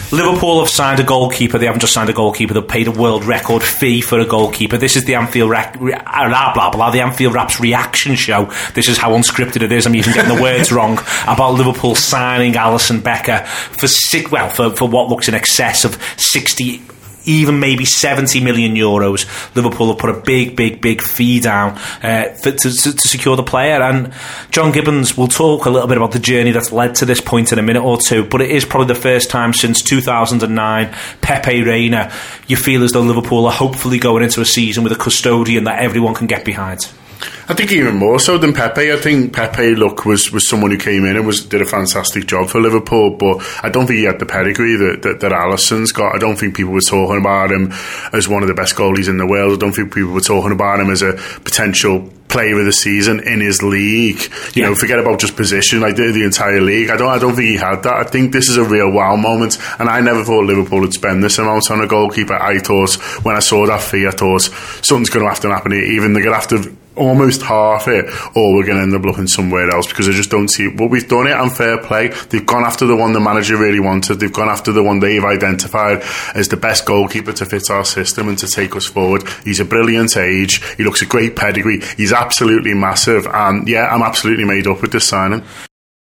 Liverpool have signed a goalkeeper. They haven't just signed a goalkeeper, they've paid a world record fee for a goalkeeper. This is the Anfield the Anfield Wrap's reaction show. This is how unscripted it is. I'm even getting the words wrong about Liverpool signing Alisson Becker for what looks in excess of 60, even maybe 70 million euros. Liverpool have put a big fee down to secure the player. And John Gibbons will talk a little bit about the journey that's led to this point in a minute or two, but it is probably the first time since 2009, Pepe Reina, you feel as though Liverpool are hopefully going into a season with a custodian that everyone can get behind. I think even more so than Pepe. I think Pepe, was someone who came in and did a fantastic job for Liverpool, but I don't think he had the pedigree that Alisson's got. I don't think people were talking about him as one of the best goalies in the world. I don't think people were talking about him as a potential player of the season in his league. You know, forget about just position, like the entire league. I don't think he had that. I think this is a real wow moment, and I never thought Liverpool would spend this amount on a goalkeeper. I thought, when I saw that fee, I thought something's going to have to happen here. Even they're going to have to almost half it, or we're going to end up looking somewhere else, because I just don't see it. But we've done it, and fair play. They've gone after the one the manager really wanted. They've gone after the one they've identified as the best goalkeeper to fit our system and to take us forward. He's a brilliant age. He looks a great pedigree. He's absolutely massive, and I'm absolutely made up with this signing.